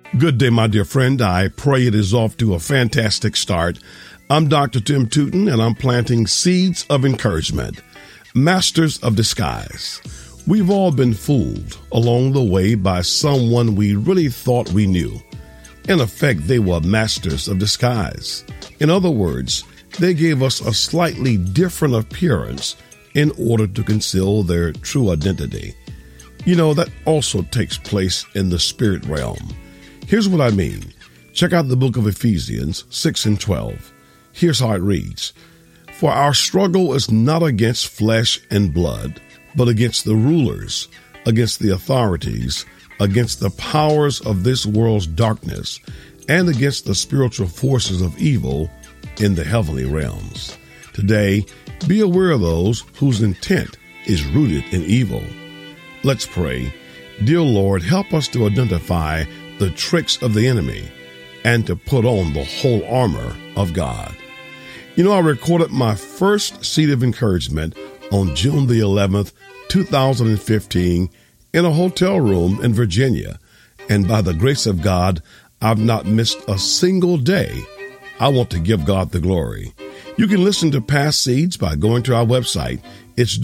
Good day, my dear friend. I pray it is off to a fantastic start. I'm Dr. Tim Tootin, and I'm planting seeds of encouragement. Masters of disguise. We've all been fooled along the way by someone we really thought we knew. In effect, they were masters of disguise. In other words, they gave us a slightly different appearance in order to conceal their true identity. You know, that also takes place in the spirit realm. Here's what I mean. Check out the book of Ephesians 6 and 12. Here's how it reads. For our struggle is not against flesh and blood, but against the rulers, against the authorities, against the powers of this world's darkness, and against the spiritual forces of evil in the heavenly realms. Today, be aware of those whose intent is rooted in evil. Let's pray. Dear Lord, help us to identify the tricks of the enemy and to put on the whole armor of God. You know, I recorded my first seed of encouragement on June the 11th, 2015 in a hotel room in Virginia. And by the grace of God, I've not missed a single day. I want to give God the glory. You can listen to past seeds by going to our website. It's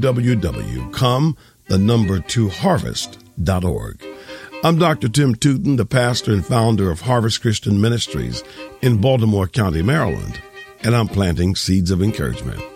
www.come2harvest.org. I'm Dr. Tim Tootin, the pastor and founder of Harvest Christian Ministries in Baltimore County, Maryland, and I'm planting seeds of encouragement.